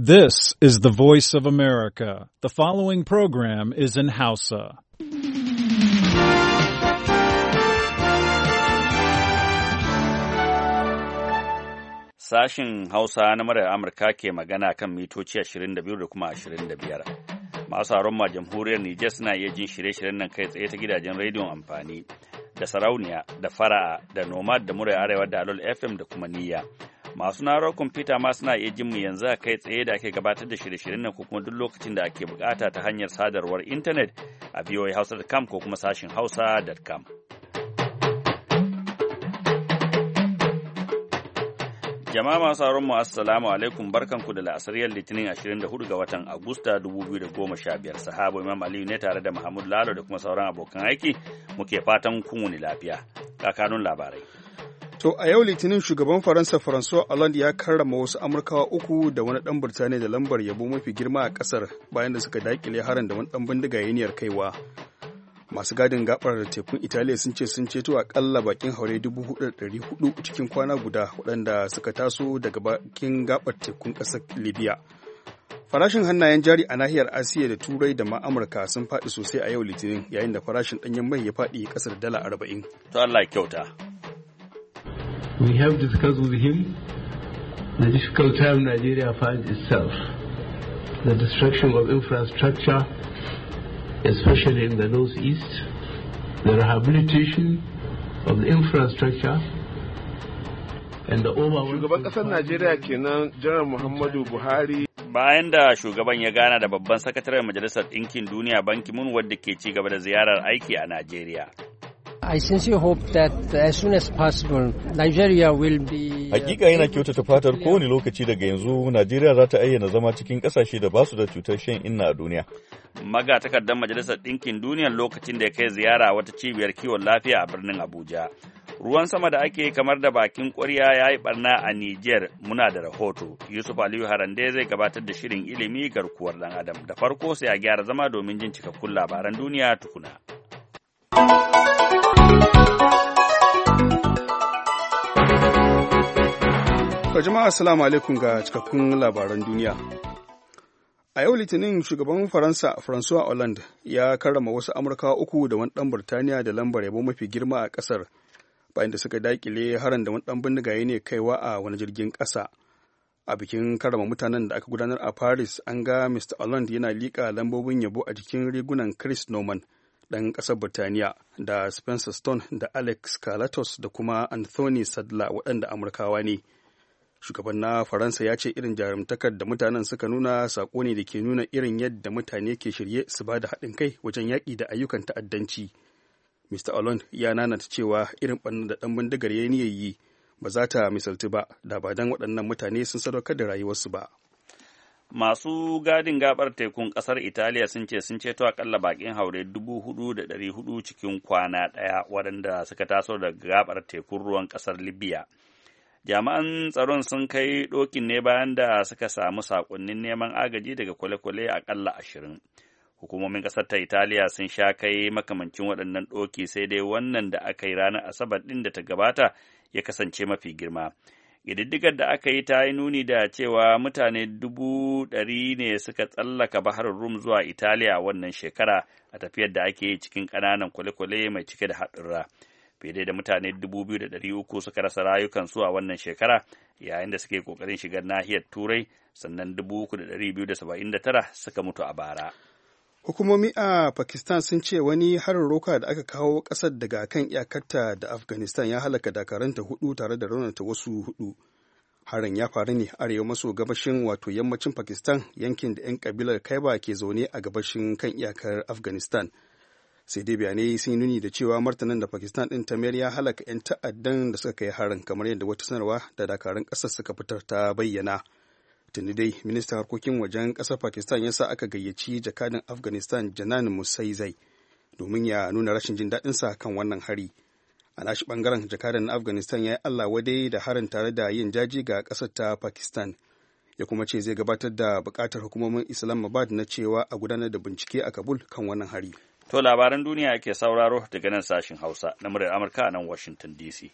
This is the voice of America. The following program is in Hausa. Sashin Hausa na muryar Amurka ke magana kan mitoci 22 da kuma 25. Masu haron ma jamhuriyar Nijar suna iya jin shirye-shiryen nan kai tsaye ta gidajen rediyon amfani da sarauniya da fara'a da nomad da muryar arewa da alol FM da kuma niyya. Masu na'urar kwamfuta ma suna iya jin mu yanzu a kai tsaye da ake gabatar da shirye-shiryen nan ko kuma duk lokacin da ake bukata ta hanyar sadarwar intanet a voahausa.com ko kuma sashin hausa.com. Jama'a masu sauran mu assalamu alaikum, barkanku da la'asariyar Litinin 24 ga watan Agusta 2015. Sahabo Imam Aliyu ne tare da Muhammad Lalo da kuma sauran abokan aiki muke fatan kun wuni lafiya. Kakanun labarai. To a yau Litinin shugaban Faransa François Hollande ya karrama wasu Amurkawa uku da wani ɗan Birtaniya da lambar yabo mafi girma a ƙasar bayan da suka daƙile harin da wani ɗan bindiga ya niyyar kaiwa. Masu gadin gabar tekun Italiya sun ce sun ceto akalla bakin haure 4,400 cikin kwana guda waɗanda suka taso daga bakin gabar tekun ƙasar Libya. Farashin hannayen jari a nahiyar Asiya da Turai da ma Amurka sun faɗi sosai a yau Litinin yayin da farashin ɗanyen mai ya faɗi ƙasar dala 40. To Allah kyauta. We have discussed with him the difficult time Nigeria finds itself, the destruction of infrastructure, especially in the northeast, the rehabilitation of the infrastructure, and the overall... Shugaban ƙasar Najeriya kenan Janar Muhammadu Buhari. Bayan da shugaban ya gana da babban sakataren Majalisar Ɗinkin Duniya Ban Ki-moon wadda ke ci gaba da ziyarar aiki a Najeriya. I sincerely hope that as soon as possible Nigeria will be... Hakika yana kyautata fatar kowane lokaci daga yanzu Najeriya za ta ayyana zama cikin ƙasashe da ba su da cutar shan inna a duniya. Magatakardar Majalisar Ɗinkin Duniya lokacin da ya kai ziyara wata cibiyar kiwon lafiya a birnin Abuja. Ruwan sama da ake kamar da bakin ƙwarya ya yi barna a Nijar, muna da rahoto. Yusuf Aliyu Harande zai gabatar da shirin ilimi garkuwar ɗan Adam. Da farko sai a gyara zama domin jin cikakkun labaran duniya tukuna. Jama'a assalamu alaikum ga cikakkun labaran duniya. A yau Litinin shugaban Faransa François Hollande ya karrama wasu Amurkawa uku da wani ɗan Birtaniya da lambar yabo mafi girma a ƙasar bayan da suka daƙile harin da wani ɗan bindiga ne kaiwa a wani jirgin ƙasa. A bikin karrama mutanen da aka gudanar a Paris an ga Mr. Hollande yana liƙa lambobin yabo a jikin rigunan Chris Norman ɗan ƙasar Birtaniya da Spencer Stone da Alex Kalatos da kuma Anthony Sadler waɗanda Amurkawa ne. Shugaban na Faransa ya ce irin jarumtakar da mutanen suka nuna saƙo ne da ke nuna irin yadda mutane ke shirye su ba da haɗin kai wajen yaƙi da ayyukan ta'addanci. Mr. Hollande ya nanata cewa irin ɓannan da ɗan bindigar ya yi ba za ta misaltu ba da ba don waɗannan mutane sun sadaukar da rayuwarsu ba. Masu gadin gabar tekun ƙasar Italiya sun ce sun ceto akalla bakin haure 4,400 cikin kwana ɗaya waɗanda suka taso daga gabar tekun ruwan ƙasar Libya. Jami'an tsaron sun kai ɗokin ne bayan da suka samu saƙonnin neman agaji daga kwale-kwale aƙalla 20. Hukumomin ƙasar ta Italiya sun sha kai makamancin waɗannan ɗoki sai dai wannan da aka yi ranar Asabar ɗin da ta gabata ya kasance mafi girma. Ƙididdigar da aka yi ta yi nuni da cewa mutane 100,000 ne suka tsallaka Bahar Rum zuwa Italiya wannan shekara a tafiyar da ake yi cikin ƙananan kwale-kwale mai cike da haɗurra. Fiye da mutane 2,300 suka rasa rayukansu a wannan shekara yayin da suke ƙoƙarin shigar nahiyar Turai, sannan 3,279 suka mutu a bara. Hukumomi a Pakistan sun ce wani harin roka da aka kawo ƙasar daga kan iyakarta da Afghanistan ya halaka dakaranta 4 tare da raunata wasu 4. Harin ya faru ne arewa maso gabashin wato yammacin Pakistan, yankin da 'yan kabilar Kaiba ke zaune a gabashin kan iyakar Afghanistan. Sai dai bayanai sun yi nuni da cewa martanin da Pakistan ɗin ta mayar ya halaka 'yan ta'addan da suka kai harin, kamar yadda wata sanarwa da dakarun ƙasar suka fitar ta bayyana. Tuni dai ministan harkokin wajen ƙasar Pakistan ya sa aka gayyaci jakadan Afghanistan Janan Musaizai domin ya nuna rashin jin daɗinsa kan wannan hari. A nashi ɓangaren jakadan na Afghanistan ya yi Allah wadai da harin tare da yin jaji ga ƙasar ta Pakistan. Ya kuma ce zai gabatar da buƙatar hukumomin Islamabad na cewa a gudanar da bincike a Kabul kan wannan hari. To labaran duniya ake sauraro daga nan sashin Hausa na muryar Amurka a nan Washington DC.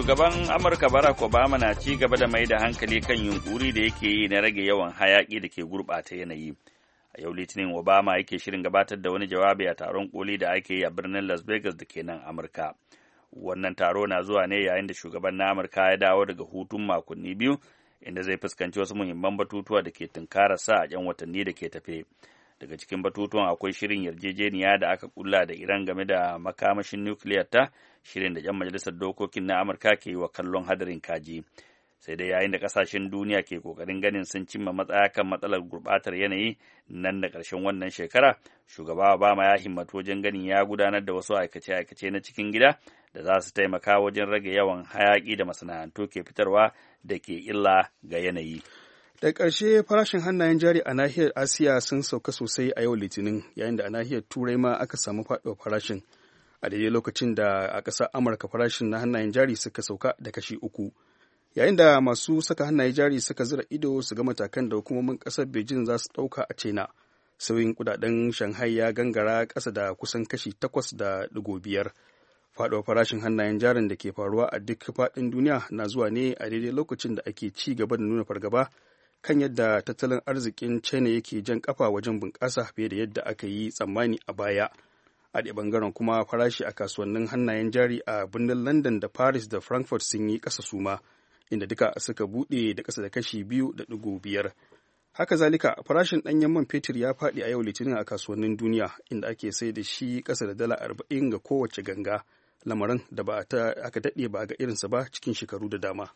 Shugaban Amurka Barack Obama na ci gaba da mai da hankali kan yunkuri da yake yi na rage yawan hayaƙi da ke gurɓata yanayi. A yau Litinin Obama yake shirin gabatar da wani jawabi a taron koli da ake yi a birnin Las Vegas da ke nan Amurka. Wannan taro na zuwa ne yayin da shugaban na Amurka ya dawo daga hutun makonni biyu, inda zai fuskanci wasu muhimman batutuwa da ke tunkararsa a 'yan watanni da ke tafe. Daga cikin batutuwan akwai shirin yarjejeniya da aka kulla da Iran game da makamashin nukiliyar ta, shirin da 'yan majalisar dokokin na Amurka ke yi wa kallon hadarin kaji. Sai dai yayin da kasashen duniya ke kokarin ganin sun cimma matsaya kan matsalar gurbatar yanayi nan da ƙarshen wannan shekara, shugaba Obama ya himmatu wajen ganin ya gudanar da wasu aikace-aikace na cikin gida da za su taimaka wajen rage yawan hayaƙi da masana'antu ke fitarwa da ke illa ga yanayi. Da ƙarshe farashin hannayen jari a nahiyar Asiya sun sauka sosai a yau Litinin, yayin da a nahiyar Turai ma aka samu faɗuwar farashin, a daidai lokacin da a ƙasar Amurka farashin na hannayen jari suka sauka da kashi 3. Yayin da masu saka hannayen jari suka zira ido su ga matakan da hukumomin ƙasar Beijing za su ɗauka a China, sauyin kudaden Shanghai ya gangara ƙasa da kusan kashi 8.5. Faɗuwar farashin hannayen jarin da ke faruwa a duk faɗin duniya na zuwa ne a daidai lokacin da ake ci gaba da nuna fargaba kan yadda tattalin arzikin China yake jan kafa wajen bunƙasa fiye da yadda aka yi tsammani a baya. A ɗaya ɓangaren kuma farashi a kasuwannin hannayen jari a birnin London da Paris da Frankfurt sun yi ƙasa suma, inda duka suka buɗe da ƙasa da kashi 2.5. Haka zalika farashin ɗanyen man fetur ya faɗi a yau Litinin a kasuwannin duniya, inda ake sai da shi ƙasa da dala 40 ga kowace ganga, lamarin da aka daɗe ba ga irinsa ba cikin shekaru da dama.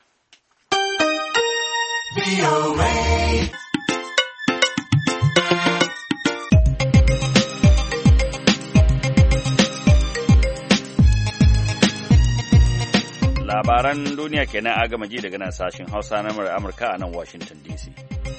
Labaran duniya kenan a gama ji daga nan sashen Hausa na Amurka a nan Washington DC.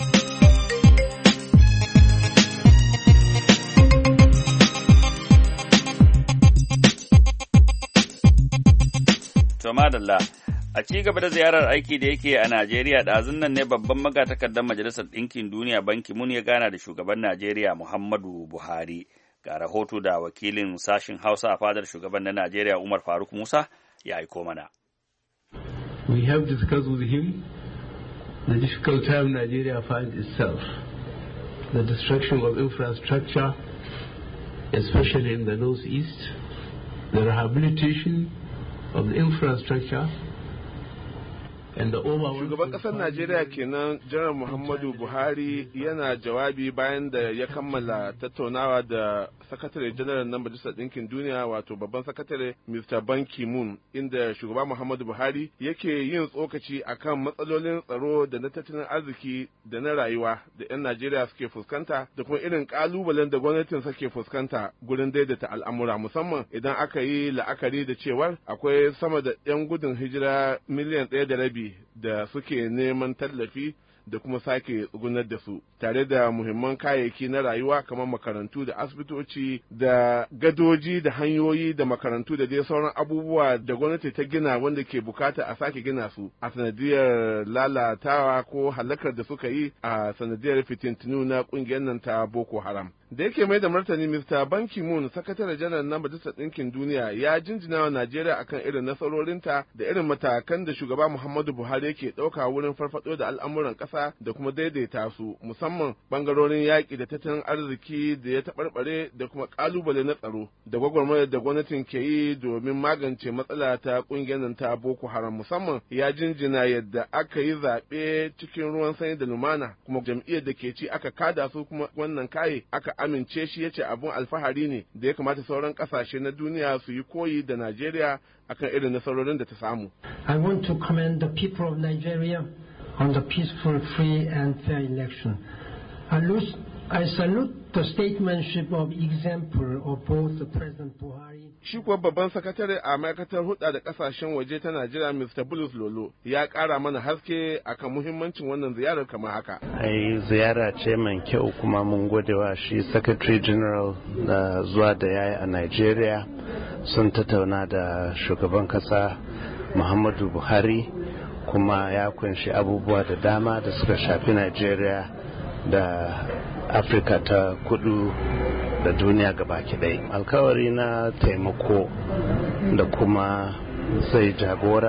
To madalla, a ci gaba da ziyarar aiki da yake a Najeriya, ɗazun nan ne babban magatakardar Majalisar Ɗinkin Duniya Ban Ki-moon ya gana da shugaban Najeriya Muhammadu Buhari. Ga rahoto da wakilin sashen Hausa a fadar shugaban na Najeriya Umar Faruk Musa ya aiko mana. We have discussed with him the difficult time Nigeria finds itself, the destruction of infrastructure, especially in the northeast, the rehabilitation of the infrastructure, and the overall. Shugaban ƙasar Najeriya kenan Janar Muhammadu Buhari yana jawabi bayan da ya kammala tattaunawa da sakatare janar na Majalisar Ɗinkin Duniya, wato babban sakatare Mr. Ban Ki-moon, inda shugaba Muhammadu Buhari yake yin tsokaci akan matsalolin tsaro da na tattalin arziki da na rayuwa da 'yan Najeriya suke fuskanta da kuma irin kalubalen da gwamnatin suke fuskanta gurin daidaita al'amura, musamman idan aka yi la'akari da cewar akwai sama da 'yan gudun hijira miliyan 1.5 da suke neman tallafi da kuma sake tsugunar da su, tare da muhimman kayayyaki na rayuwa kamar makarantu da asibitoci da gadoji da hanyoyi da makarantu da dai sauran abubuwa da gwamnati ta gina wanda ke bukata a sake gina su a sanadiyar lalatawa ko halakar da suka yi a sanadiyar fitintunu na kungiyar nan ta Boko Haram. Da yake mai da martani, Mr. Ban Ki-moon, sakatare janar na Majalisar Ɗinkin Duniya, ya jinjina wa Najeriya akan irin nasarorinta da irin matakan da shugaba Muhammadu Buhari yake ɗauka wurin farfaɗo da al'amuran ƙasa da kuma daidaita su, musamman ɓangarorin yaƙi da tattalin arziki da ya taɓarɓare da kuma ƙalubale na tsaro da gwagwarmayar da gwamnatin ke yi domin magance matsala ta ƙungiyar nan ta Boko Haram. Musamman ya jinjina yadda aka yi zaɓe cikin ruwan sanyi da lumana, kuma jam'iyyar da ke ci aka kada su, kuma wannan kaye aka amince shi, yace abun alfahari ne da ya kamata sauran kasashe na duniya su yi koyi da Najeriya akan irin nasarorin da ta samu. I want to commend the people of Nigeria on the peaceful, free and fair election. I salute the statesmanship of example of both the President Buhari. Shi kuwa babban sakatare a ma'aikatar hulɗa da ƙasashen waje ta Najeriya, Mr. Bulus Lolo, ya ƙara mana haske akan muhimmancin wannan ziyarar kamar haka. Ai ziyara ce mai kyau, kuma mun gode wa shi Secretary General da zuwa da yayi a Najeriya. Sun tattauna da shugaban ƙasa Muhammadu Buhari, kuma ya kunshi abubuwa da dama da suka shafi Najeriya da Afirka ta kudu da duniya gabaki ɗaya. Alkawari na taimako da kuma zai jagora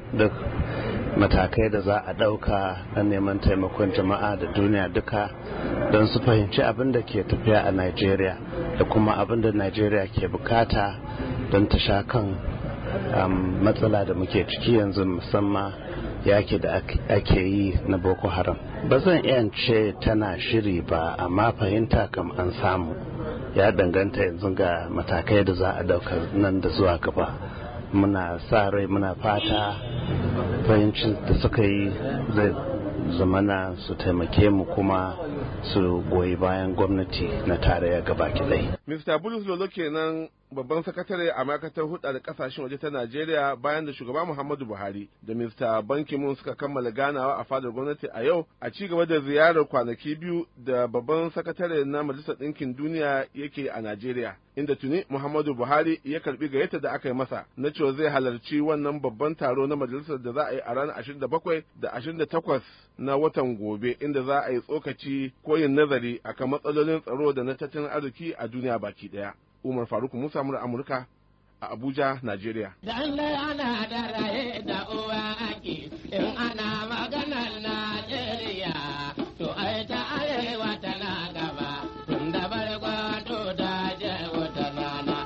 duk matakai da za a ɗauka na neman taimakon jama'a da duniya duka don su fahimci abin da ke tafiya a Najeriya da kuma abin da Najeriya ke bukata don ta sha kan matsala da muke ciki yanzu, musamman yaki da ake yi na Boko Haram. Ba zan iya ce tana shiri ba, amma fahimta kam an samu. Ya danganta yanzu ga matakai da za a ɗauka nan da zuwa gaba. Muna sa rai, muna fata fahimcin da suka yi zai zamana su taimake mu kuma su goyi bayan gwamnati na tarayya gaba ɗaya. Mr. Bulus Lolo kenan babban sakatare a ma'aikatar hulɗa da kasashen waje ta Najeriya bayan da shugaba Muhammadu Buhari da Mr. Ban Ki-moon suka kammala ganawa a fadar gwamnati a yau a ci gaba da ziyarar kwanaki biyu da babban sakatare na Majalisar Ɗinkin Duniya yake a Najeriya, inda tuni Muhammadu Buhari ya karbi gayyata da aka yi masa na cewa zai halarci wannan babban taro na majalisar da za a yi a ranar 27 da 28 na watan gobe, inda za a yi tsokaci ko yin nazari akan matsalolin tsaro da na tattalin arziki a duniya baki daya. Umar Faruk Musa mura Amurka a Abuja, Najeriya. Ana da raye da uwa ake in ana maganar Najeriya to ai ta arewa tana gaba tun da barkwato da je wata rana.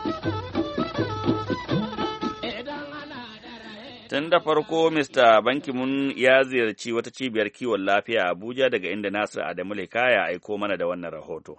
Tun da farko Mr. Ban Ki-moon ya ziyarci wata cibiyar kiwon lafiya a Abuja, daga inda Nasir Adamu Lekaya aiko mana da wannan rahoto.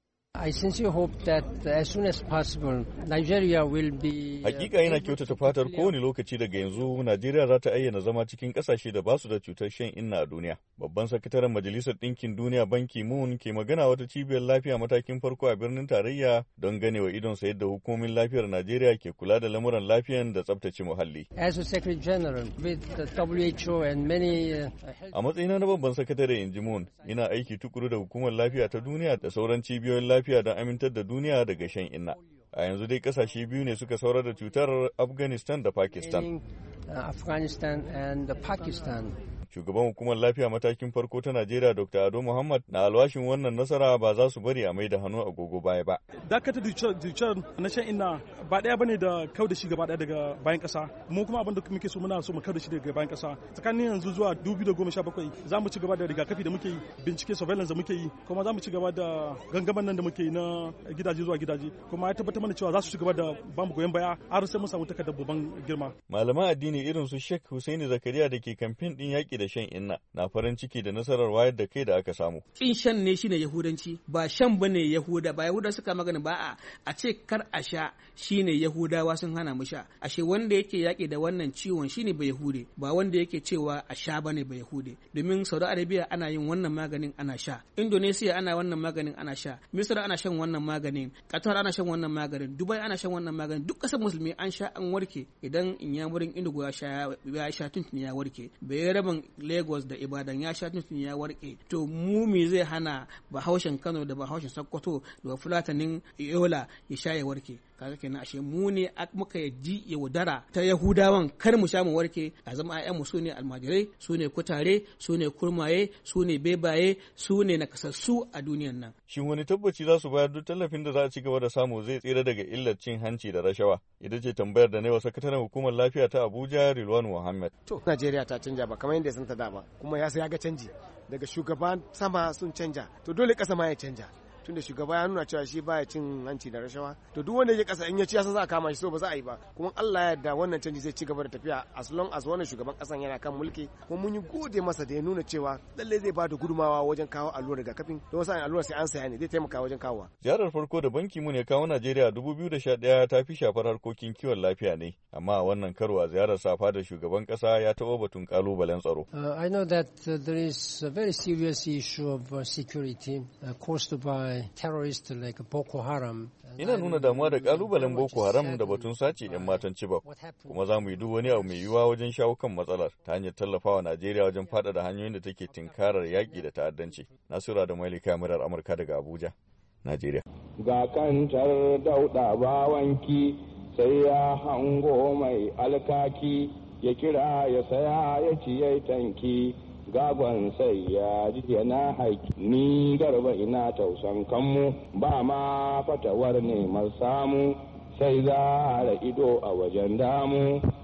I sincerely hope that as soon as possible Nigeria will be Hakika yana kyautata fatar kowane lokaci daga yanzu Najeriya za ta ayyana zama cikin kasashe da ba su da cutar shan inna a duniya. Babban sakataren Majalisar Ɗinkin Duniya Ban Ki-moon ke magana wata cibiyar lafiya matakin farko a birnin tarayya don ganewa idonsa yadda hukumomin lafiyar Najeriya ke kula da lamuran lafiyan da tsabtace muhalli. As a Secretary General with the WHO and many A matsayina na babban sakatare in ji Moon, ina aiki tukuru da hukumar lafiya ta duniya da sauran cibiyoyin lafiya don amintar da duniya daga shan inna. A yanzu dai kasashe biyu ne suka saurar da cutar, Afghanistan da Pakistan. Afghanistan and Pakistan. Shugaban hukumar lafiya matakin farko ta Najeriya Dr. Ado Muhammad na alwashin wannan nasara ba za su bari a mai da hannu agogo baya ba. Dakatar da cutar na shan inna ba ɗaya bane da kau da shi gaba ɗaya daga bayan ƙasa. Mu kuma abin da muke so muna so mu kau da shi daga bayan ƙasa. Tsakanin yanzu zuwa 2017 za mu ci gaba da rigakafi da muke yi, bincike surveillance da muke yi, kuma za mu ci gaba da gangaman nan da muke yi na gidaje zuwa gidaje. Kuma ya tabbatar mana cewa za su ci gaba da ba mu goyon baya har sai mun samu takardar babban girma. Malaman addini irin su Sheikh Hussaini Zakariya da ke kamfen ɗin yaƙi da shan inna na farin ciki da nasarar wayar da kai da aka samu. Kin shan ne shine Yahudanci, ba shan bane Yahuda, ba Yahuda suka magana ba a ce kar a sha shine Yahudawa sun hana mu sha. Ashe wanda yake yaƙi da wannan ciwon shine ba Yahude, ba wanda yake cewa a sha bane ba Yahude. Domin Saudi Arabia ana yin wannan maganin ana sha, Indonesia ana wannan maganin ana sha, Misra ana shan wannan maganin, Qatar ana shan wannan maganin, Dubai ana shan wannan maganin, duk ƙasar musulmi an sha an warke. Idan inyamurin Indigo ya sha tuntuni ya warke. Bai rabin Lagos da Ibadan ya sha tuntuni ya warke. To mu me zai hana Bahaushen Kano da Bahaushen Sokoto da Fulatanin Yola ya sha ya warke? Kaga kenan ashe mu ne muka ji yaudara ta Yahudawan kar mu sha mu warke, a zama ayyan mu sune almajirai, sune kutare, sune kurmaye, sune bebaye, sune nakasassu a duniyan nan. Shin wani tabbaci za su bayar duk tallafin da za a ci gaba da samu zai tsira daga illar cin hanci da rashawa? Ita ce tambayar da wa sakataren hukumar lafiya ta Abuja Rilwan Muhammad. To Najeriya ta canja ba kamar yadda sun ta da ba, kuma ya ga canji daga shugaban sama sun canja, to dole kasa ma ya canja. Tunda shugaba ya nuna cewa shi baya cin hanci da rashawa, to duk wanda ya kasa in ya ci yasa za a kama shi, so ba za a yi ba. Kuma Allah ya yarda wannan canji zai ci gaba da tafiya as long as wannan shugaban kasan yana kan mulki. Kuma mun yi gode masa da ya nuna cewa lalle zai ba da gudumawa wajen kawo allurar rigakafin, don wasu allurar sai an saya ne, zai taimaka wajen kawowa. Ziyarar farko da Ban Ki-moon ya kawo Najeriya 2011 ta fi shafar harkokin kiwon lafiya ne, amma a wannan karo a ziyarar safa da shugaban kasa ya taɓa batun kalubalen tsaro. I know that there is a very serious issue of security caused by terrorists like Boko Haram. Ina nuna damuwa da kalubalen Boko Haram da batun sace 'yan matan Chibok, kuma za mu yi duk wani abu mai yiwuwa wajen shawo kan matsalar ta hanyar tallafawa Najeriya wajen faɗaɗa hanyoyin da take tinkarar yaƙi da ta'addanci. Nasura da Maili kamarar Amurka daga Abuja, Najeriya. Ga kantar dauɗa bawanki sai ya hango mai alkaki ya kira ya saya ya ciye tanki. Gagon sai ya ji yana haiki ni garba ina tausan kanmu ba ma fatawar neman samu sai za da ido a wajen damu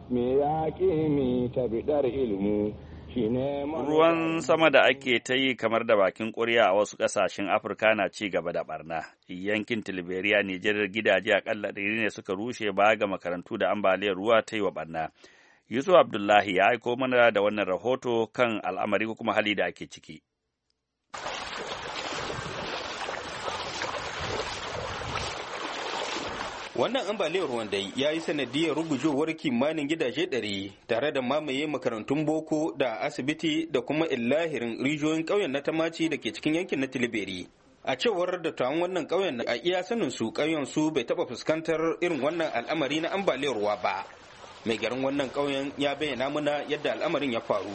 me ya mi ta bidar ilmu. Ruwan sama da ake ta yi kamar da bakin ƙuri'a a wasu ƙasashen Afirka na ci gaba da barna. Yankin Tilberiya, Nijar, gidaje akalla 100 ne suka rushe baya ga makarantu da ambaliyar ruwa ta yi wa barna. Yusuf Abdullahi ya aiko mana da wannan rahoto kan al'amari ko kuma hali da ake ciki. Wannan ambaliyar ruwan dai ya yi sanadiyar rugujewar kimanin gidaje 100 tare da mamaye makarantun boko da asibiti da kuma illahirin rijiyoyin ƙauyen na Tamaci da ke cikin yankin na Tilberi. A cewar da tawon wannan ƙauyen a iya sanin su ƙauyen su bai taɓa fuskantar irin wannan al'amari na ambaliyar ruwa ba. Mai garin wannan ƙauyen ya bayyana mana yadda al'amarin ya faru.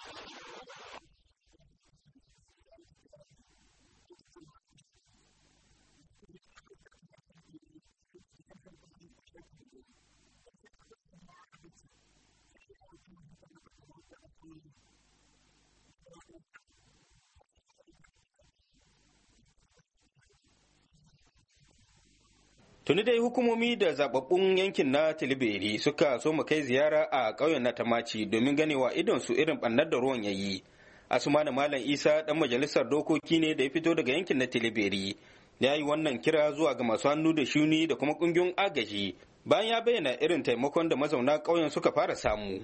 Tuni dai hukumomi da zababbun yankin na Tilberi suka so mu kai ziyara a ƙauyen na Tamaci domin ganewa idon su irin ɓannar da ruwan yayi. Asumana Malam Isa dan majalisar dokoki ne da ya fito daga yankin na Tilberi. Ya yi wannan kira zuwa ga masu hannu da shuni da kuma ƙungiyoyin agaji bayan ya bayyana irin taimakon da mazauna ƙauyen suka fara samu.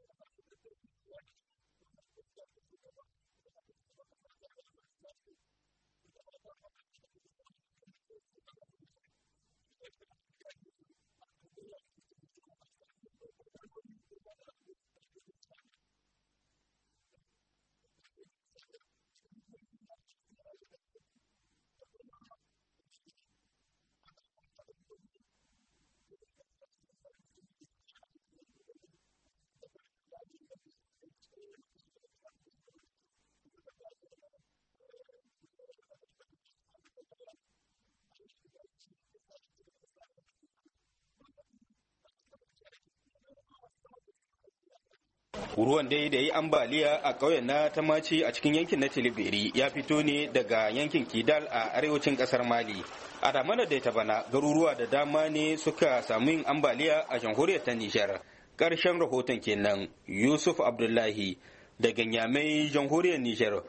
Ruwan dai da yi ambaliya a ƙauyen na Tamaci a cikin yankin na Tilberi ya fito ne daga yankin Kidal a arewacin ƙasar Mali. A damanar da ta bana garuruwa da dama ne suka samu yin ambaliya a jamhuriyar ta Nijar. Ƙarshen rahoton kenan Yusuf Abdullahi daga Nyamai, jamhuriyar Nijar.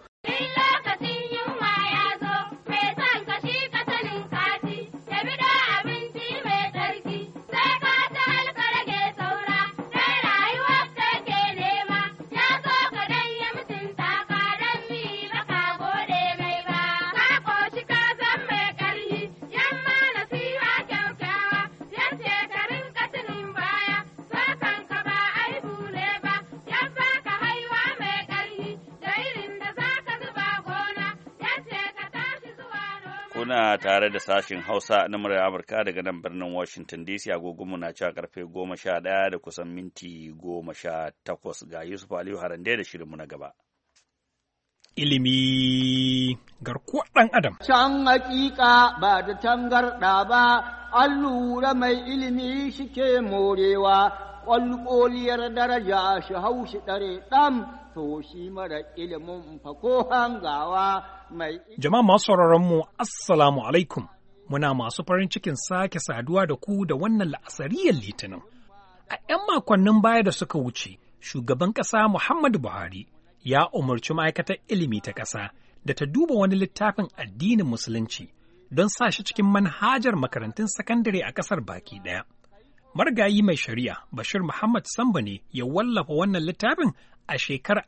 Kuna tare da sashin Hausa na muryar Amurka daga nan birnin Washington DC. Agogonmu na cewa karfe 11 da kusan minti 18 ga Yusuf Aliyu Harande da shirinmu na gaba. Ilimi garkuwar ɗan Adam. Can hakika ba da tangarɗa ba, an lura mai ilimi shike morewa, ƙwalƙoliyar daraja shi haushi ɗare ɗan. To shi mara ilimin fa ko hangawa mai. Jama'a masu sauraronmu, Assalamu alaikum. Muna masu farin cikin sake saduwa da ku da wannan la'asariyar Litinin. A 'yan makonnin baya da suka wuce, shugaban ƙasa Muhammadu Buhari ya umarci ma'aikatar ilimi ta ƙasa da ta duba wani littafin addinin Musulunci don sa shi cikin manhajar makarantun sakandare a ƙasar baki ɗaya. Marigayi mai shari'a Bashir Muhammad Samba ne ya wallafa wannan littafin a shekarar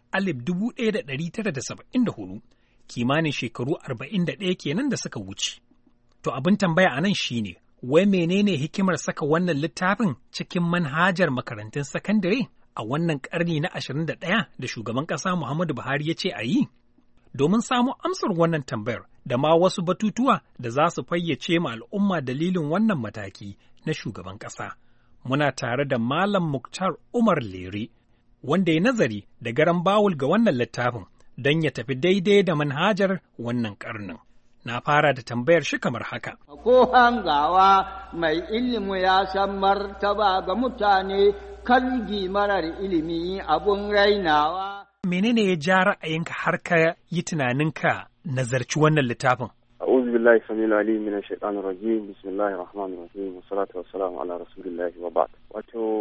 1974, kimanin shekaru 41 kenan da suka wuce. To abin tambaya a nan shi ne, wai menene hikimar saka wannan littafin cikin manhajar makarantun sakandare a wannan ƙarni na 21 da shugaban ƙasa Muhammadu Buhari ya ce a yi? Domin samu amsar wannan tambayar da ma wasu batutuwa da za su fayyace ma al'umma dalilin wannan mataki na shugaban ƙasa. Muna tare da Malam Muktar Umar Lere, wanda ya nazari da garan bawul ga wannan littafin don ya tafi daidai da manhajar wannan karnin. Na fara da tambayar shi kamar haka. Ko hangawa mai ilimi ya san martaba ga mutane, kalgi marar ilimi abun rainawa. Menene ya ja ra'ayinka har ka yi tunaninka nazarci wannan littafin? أعوذ بالله السميع العليم من الشيطان الرجيم بسم الله الرحمن الرحيم والصلاة والسلام على رسول الله وبعد. wato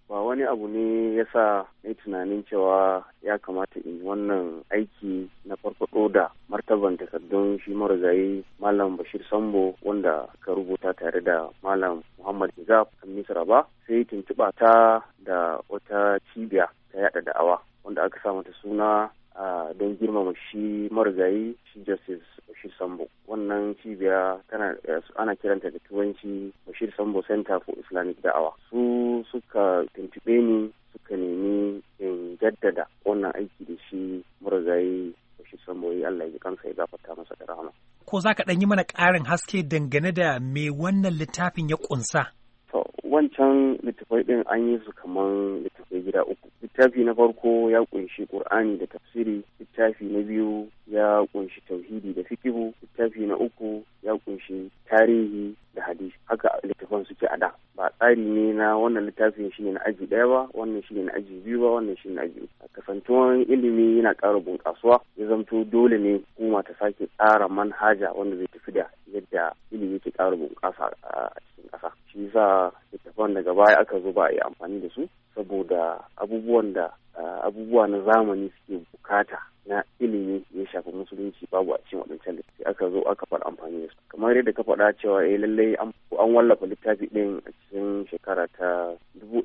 ba wani abu ne ya sa na yi tunanin cewa ya kamata in wannan aiki na farfaɗo da martaban takardun shi marigayi Malam Bashir Sambo wanda ka rubuta tare da Malam Muhammad Hijab kan Misra ba, sai tuntuɓa ta da wata cibiya ta yaɗa da'awa wanda aka sa mata suna don girmama shi marigayi shi Justice Bashir Sambo. Wannan cibiya ana kiranta da turanci Bashir Sambo Center for Islamic Da'awa. Su suka tuntube ni suka nemi in jaddada wannan aiki da shi marigayi Bashir Sambo yi, Allah ya kansa ya gafarta masa da rahama. Ko za ka ɗan yi mana ƙarin haske dangane da me wannan littafin ya ƙunsa? To, wancan littafai ɗin an yi su kaman littafai gida uku. Littafi na farko ya ƙunshi Ƙur'ani da tafsiri, littafi na biyu ya ƙunshi tauhidi da fikihu, littafi na uku ya ƙunshi tarihi da hadisi. Haka littafan suke a da. Ba tsari ne na wannan littafin shi ne na aji ɗaya ba, wannan shi ne na aji biyu ba, wannan shi ne na aji uku. Kasantuwan ilimi yana ƙara bunƙasuwa, ya zamto dole ne hukuma ta sake tsara manhaja wanda zai tafi da yadda ilimi ke ƙara bunƙasa a cikin ƙasa. Shi yasa littafan daga baya aka zo ba a yi amfani da su saboda abubuwa na zamani suke bukata na ilimi ya shafi musulunci babu a cikin waɗancan littafi, aka zo aka fara amfani da su. Kamar yadda ka faɗa cewa lallai an wallafa littafi ɗin a cikin shekara ta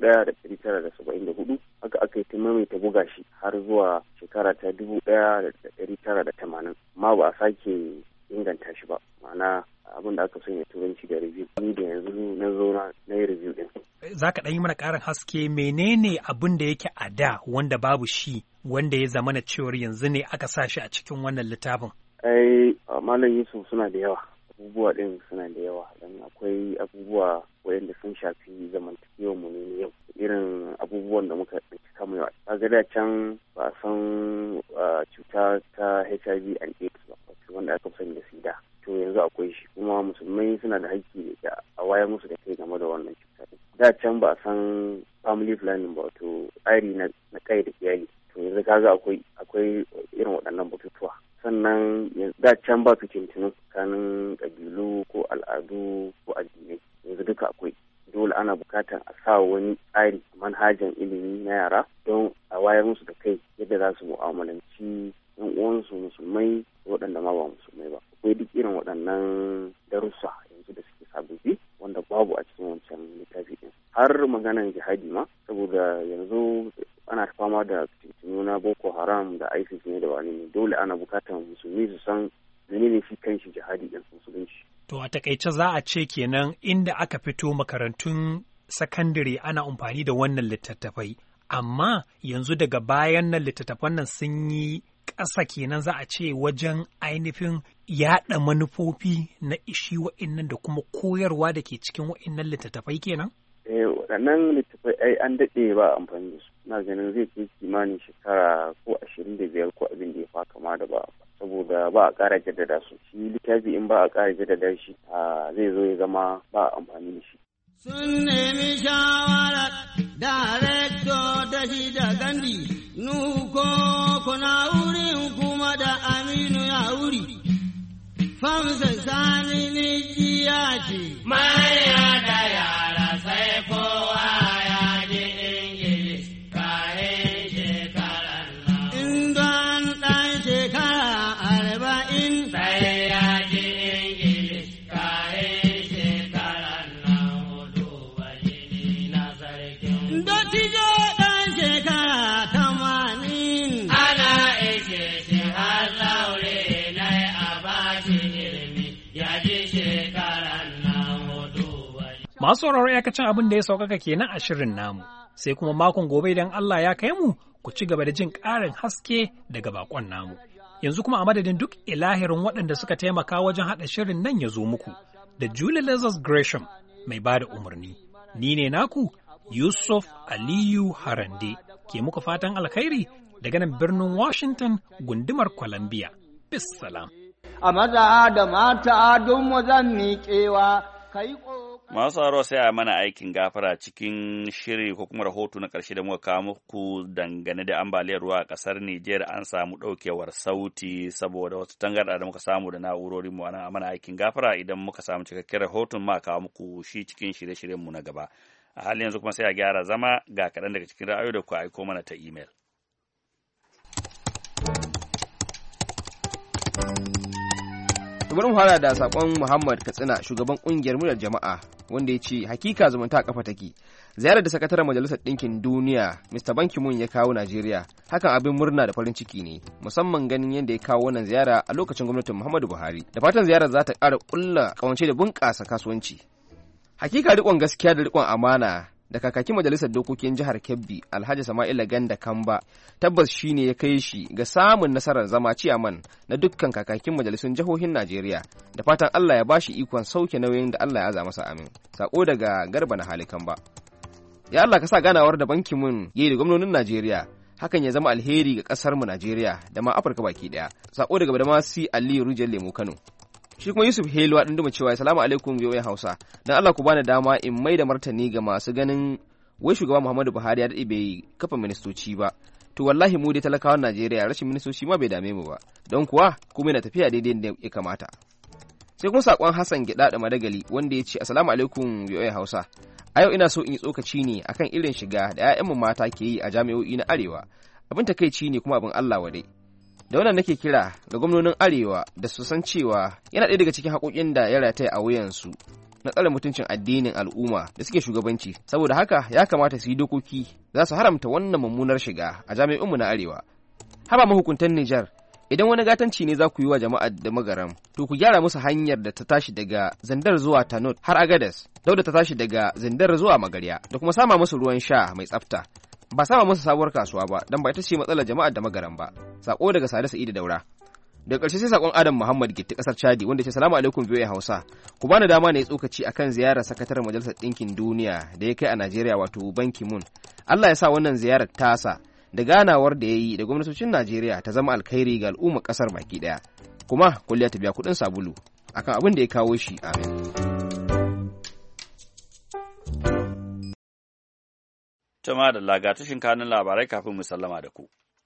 1974, haka aka yi ta maimaita buga shi har zuwa shekara ta 1980, amma ba a sake inganta shi ba, ma'ana abin da aka sanya turanci da review. Ni da yanzu na zo na yi review din. Za ka ɗan yi mana ƙarin haske, menene abin da yake a da wanda babu shi wanda ya zama na cewar yanzu ne aka sa shi a cikin wannan littafin? Malam Yusuf, suna da yawa, abubuwa ɗin suna da yawa, dan akwai abubuwa waɗanda sun shafi zamantakewar mu ne yau, irin abubuwan da muka ɗauki kama yau. Kaga da can ba a san cuta ta HIV and AIDS ba, wanda aka sani da SIDA. To yanzu akwai shi, kuma musulmai suna da haƙƙi da a wayar musu da kai game da wannan cuta. Da can ba a san family planning ba, to tsari na kai da iyali. To yanzu kaga akwai irin waɗannan batutuwa. Sannan da can ba fitintinu tsakanin ƙabilu ko al'adu ko addinai. Yanzu duka akwai. Dole ana bukatar a sa wani tsari manhajan ilimi na yara don a wayar musu da kai yadda za su mu'amalanci yan uwansu musulmai da waɗanda ma ba musulmai ba. Akwai duk irin waɗannan darussa yanzu da suke sababbi wanda babu a cikin wancan littafi ɗin. Har maganan jihadi ma, saboda yanzu ana fama da fitintunu na Boko Haram da ISIS ne da wani ne, dole ana bukatar musulmi su san menene shi kanshi jihadi ɗin musulunci. To a takaice za a ce kenan inda aka fito makarantun sakandare ana amfani da wannan littattafai, amma yanzu daga bayan nan littattafan nan sun yi ƙasa kenan za a ce wajen ainihin yaɗa manufofi na ishi wa'innan da kuma koyarwa da ke cikin wa'innan littattafai kenan? Waɗannan littattafai an daɗe ba amfani da su. Na ganin zai kai kimanin shekara ko 25 ko abin da ya fa kama da ba. Saboda ba a ƙara jaddada su. Shi littafi in ba a ƙara jaddada shi zai zo ya zama ba a amfani da shi. Sun nemi shawarar darekto da shi da gandi, nuko kuna wurin kuma da Aminu ya wuri. Famsa sani ni jiya ce, manya da yara sai kowa ya ji Ingilis kayan shekarar nan. In don ɗan shekara 40 sai ya ji Ingilis kayan shekarar nan. Dottijo ɗan shekara 80 ana ishe shi har zaure na a bashi ilimi ya ji shekaran nan hudu. Masu sauraro yakacin abin da ya saukaka kenan a shirin namu, sai kuma makon gobe idan Allah ya kai mu ku ci gaba da jin ƙarin haske daga bakon namu. Yanzu kuma a madadin duk ilahirin waɗanda suka taimaka wajen haɗa shirin nan ya zo muku, da Julie Lazarus Gresham mai ba da umarni. Ni ne naku Yusuf Aliyu Harande ke muku fatan alkhairi daga nan birnin Washington gundumar Columbia. Bissalam. A maza da mata don zan miƙewa kai Masu haro sai a mana aikin gafara cikin shiri ko kuma rahoto na ƙarshe da muka kawo muku dangane da ambaliyar ruwa a ƙasar Nijar. An samu ɗaukewar sauti saboda wasu tangarɗa da muka samu da na'urorin mu a mana aikin gafara. Idan muka samu cikakken rahoton ma kawo muku shi cikin shirye-shiryen mu na gaba. a halin yanzu kuma sai a gyara zama ga kaɗan daga cikin ra'ayoyi da ku aiko mana ta imel. bari mu fara da sakon Muhammad Katsina, shugaban kungiyar muryar jama'a, wanda ya ce hakika zumunta a kafa take. Ziyarar da sakataren Majalisar Ɗinkin Duniya Mr. Ban Ki-moon ya kawo Najeriya hakan abin murna da farin ciki ne, musamman ganin yadda ya kawo wannan ziyara a lokacin gwamnatin Muhammadu Buhari. Da fatan ziyarar za ta ƙara ƙulla ƙawance da bunƙasa kasuwanci. Hakika riƙon gaskiya da riƙon amana da kakakin Majalisar Dokokin Jihar Kebbi Alhaji Sama'ila Ganda Kamba tabbas shine ya kai shi ga samun nasarar zama ciyaman na dukkan kakakin majalisun jihohin Najeriya, da fatan Allah ya bashi ikon sauke nauyin da Allah ya aza masa, amin. Sako daga Garba na Hali Kamba. Ya Allah ka sa ganawar da Ban Ki-moon yayi da gwamnonin Najeriya hakan ya zama alheri ga kasar mu Najeriya da ma Afirka baki daya. Sako daga Badamasi Aliyu Rijal Lemu Kano. Shi kuma Yusuf Helu ɗin duma cewa assalamu alaikum VOA Hausa, dan Allah ku bani dama in mai da martani ga masu ganin wai shugaba Muhammadu Buhari ya daɗe bai kafa ministoci ba. To wallahi mu dai talakawan Najeriya rashin ministoci ma bai dame mu ba, don kuwa kuma yana tafiya daidai da ya kamata. Sai kuma sakon Hassan Gida da Madagali wanda ya ce assalamu alaikum VOA Hausa. A yau ina so in yi tsokaci ne akan irin shiga da 'ya'yanmu mata ke yi a jami'o'i na Arewa. Abin takeici ne kuma abin Allah wadai. Da wannan nake kira ga gwamnonin Arewa da su san cewa yana ɗaya daga cikin haƙoƙin da ya rataya a wuyansu na tsare mutuncin addinin al'umma da suke shugabanci. Saboda haka ya kamata su yi dokoki za su haramta wannan mummunar shiga a jami'unmu na Arewa. Haba mahukuntan Nijar, idan wani gatanci ne za ku yi wa jama'ar da Magaram, to ku gyara musu hanyar da ta tashi daga Zandar zuwa Tanut har Agadez, da ta tashi daga Zandar zuwa Magarya, da kuma sama musu ruwan sha mai tsafta. Ba sama musu sabuwar kasuwa ba, dan ba ita ce matsalar jama'ar da Magaram ba. Sako daga Sade Sa'idu Daura. Daga ƙarshe sai sakon Adam Muhammad Gitti ƙasar Chadi wanda ce salamu alaikum VOA Hausa. Ku bani dama ne tsokaci akan ziyarar sakataren Majalisar Ɗinkin Duniya da ya kai a Najeriya wato Ban Ki-moon. Allah ya sa wannan ziyarar tasa da ganawar da ya yi da gwamnatocin Najeriya ta zama alkhairi ga al'ummar ƙasar baki ɗaya. Kuma kulliya ta biya kuɗin sabulu akan abin da ya kawo shi. Amin. Tama da lagatushin kanun labarai kafin mu sallama da ku.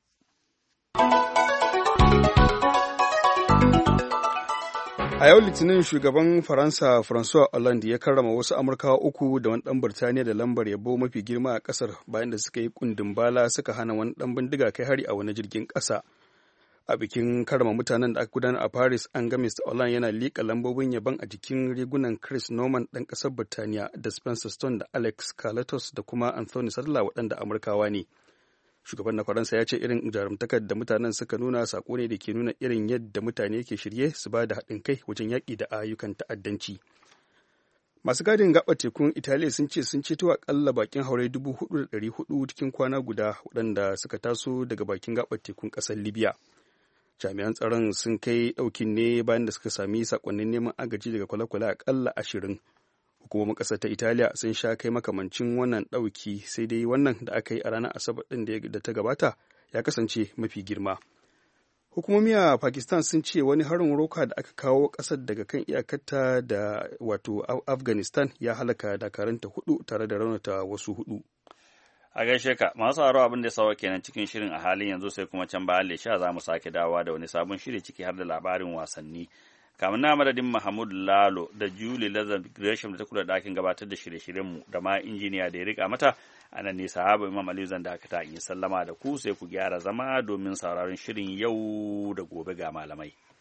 A yau Litinin shugaban Faransa François Hollande ya karrama wasu Amurkawa uku da wani ɗan Birtaniya da lambar yabo mafi girma a ƙasar bayan da suka yi kundin bala suka hana wani ɗan bindiga kai hari a wani jirgin ƙasa. A bikin karrama mutanen da aka gudanar a Paris, an ga Mr. Hollande yana liƙa lambobin yabon a jikin rigunan Chris Norman ɗan ƙasar Birtaniya da Spencer Stone da Alex Carletos da kuma Anthony Sadler waɗanda Amurkawa ne. Shugaban na Faransa ya ce irin jarumtakar da mutanen suka nuna sako ne da ke nuna irin yadda mutane ke shirye su ba da haɗin kai wajen yaƙi da ayyukan ta'addanci. Masu gadin gaɓar tekun Italiya sun ce sun ceto aƙalla bakin haure 4,400 cikin kwana guda waɗanda suka taso daga bakin gaɓar tekun ƙasar Libya. Jami'an tsaron sun kai ɗaukin ne bayan da suka sami sakonnin neman agaji daga kwale-kwale aƙalla 20. Hukumomin ƙasar ta Italiya sun sha kai makamancin wannan ɗauki, sai dai wannan da aka yi a ranar Asabar ɗin da ta gabata ya kasance mafi girma. Hukumomi a Pakistan sun ce wani harin roka da aka kawo ƙasar daga kan iyakarta da wato Afghanistan ya halaka dakaranta 4 tare da raunata wasu 4. A gaishe ka, masu haro abin da ya sawa kenan cikin shirin a halin yanzu, sai kuma can bayan lesha za mu sake dawowa da wani sabon shiri ciki har da labarin wasanni. Kamun na madadin Mahmud Lalo da Julie Lazar Gresham da ta kula da ɗakin gabatar da shirye-shiryenmu da ma injiniya da ya rika mata, a nan ne sahaba Imam Aliyu zan dakata in sallama da ku, sai ku gyara zama domin sauraron shirin yau da gobe ga malamai.